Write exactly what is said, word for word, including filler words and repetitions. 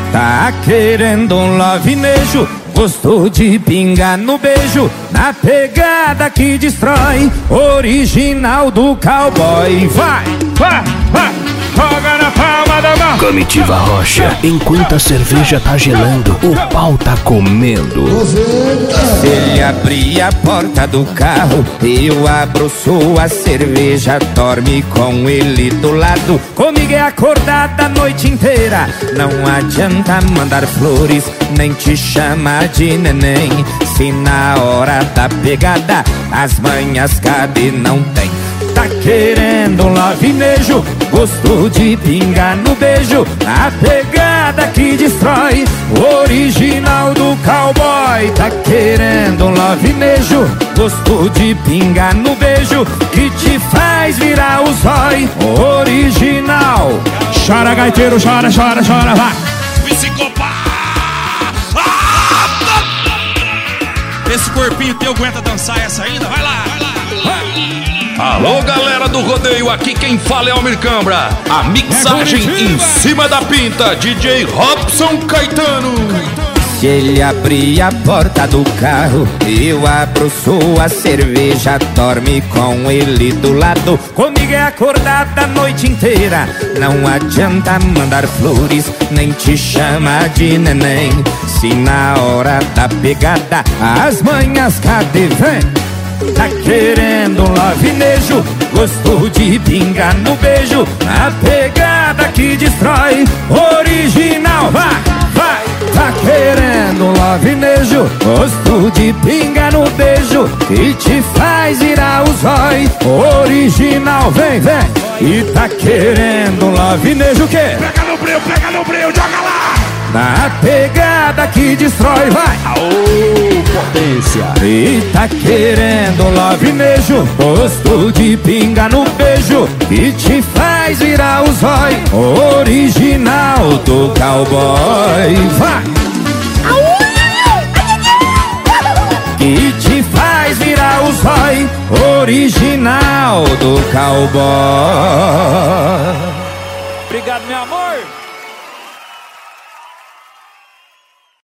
Tá querendo um lovinejo, gostou de pingar no beijo, na pegada que destrói, original do cowboy. Vai, vai, vai, joga na palma da mão. Comitiva Rocha, enquanto a cerveja tá gelando, o pau tá comendo. Se ele abrir a porta do carro, eu abro sua cerveja, dorme com ele do lado. Comigo é acordada a noite inteira, não adianta mandar flores, nem te chamar de neném. Se na hora da pegada as manhas cabe, não tem. Tá querendo um lovinejo, gostou de pingar no beijo, a pegada que destrói, original do cowboy. Tá querendo um lovinejo, gostou de pingar no beijo, que te faz virar o zói, original. Chora, gaiteiro, chora, chora, chora, vai. Psicopata! Esse corpinho teu aguenta dançar essa ainda? Vai lá, vai lá, vai lá. Alô, galera do rodeio, aqui quem fala é Almir Cambra. A mixagem É em cima da pinta, D J Robson Caetano. Se ele abrir a porta do carro, eu abro sua cerveja, dorme com ele do lado. Comigo é acordada a noite inteira, não adianta mandar flores, nem te chama de neném. Se na hora da pegada as manhas cadê vem? Tá querendo um lovinejo, gostou de pingar no beijo, a pegada que destrói, original, vai, vai. Tá querendo um lovinejo, gostou de pingar no beijo, que te faz virar o zói, original, vem, vem. E tá querendo um lovinejo o quê? Pega no breu, pega no breu, joga lá! Na pegada que destrói, vai! Aô, potência! E tá querendo um lovinejo, gostou de pingar no beijo, que te faz virar o zói, original do cowboy. Vai! Que te faz virar o zói, original do cowboy. Obrigado, meu amor.